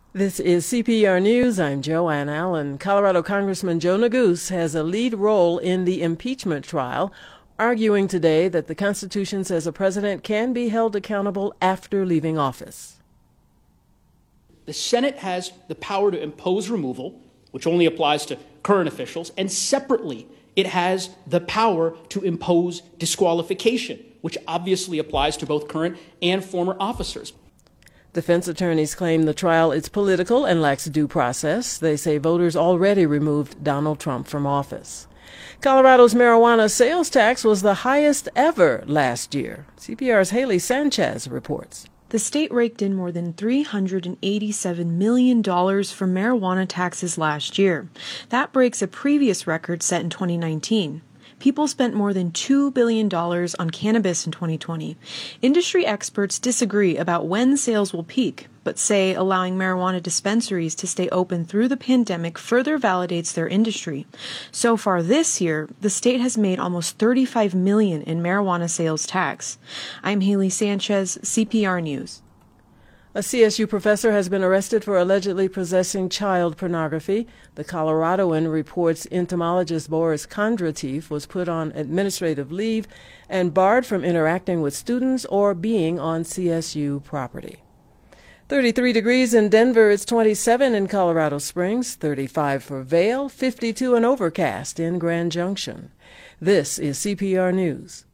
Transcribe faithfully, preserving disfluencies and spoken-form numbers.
This is C P R News. I'm Joanne Allen. Colorado Congressman Joe Neguse has a lead role in the impeachment trial, arguing today that the Constitution says a president can be held accountable after leaving office. The Senate has the power to impose removal, which only applies to current officials, and separately, it has the power to impose disqualification, which obviously applies to both current and former officers. Defense attorneys claim the trial is political and lacks due process. They say voters already removed Donald Trump from office. Colorado's marijuana sales tax was the highest ever last year. C P R's Haley Sanchez reports. The state raked in more than three hundred eighty-seven million dollars from marijuana taxes last year. That breaks a previous record set in twenty nineteen. People spent more than two billion dollars on cannabis in twenty twenty. Industry experts disagree about when sales will peak, but say allowing marijuana dispensaries to stay open through the pandemic further validates their industry. So far this year, the state has made almost thirty-five million dollars in marijuana sales tax. I'm Haley Sanchez, C P R News. A C S U professor has been arrested for allegedly possessing child pornography. The Coloradoan reports entomologist Boris Kondratev was put on administrative leave and barred from interacting with students or being on C S U property. thirty-three degrees in Denver. It's twenty-seven in Colorado Springs, thirty-five for Vail, fifty-two and overcast in Grand Junction. This is C P R News.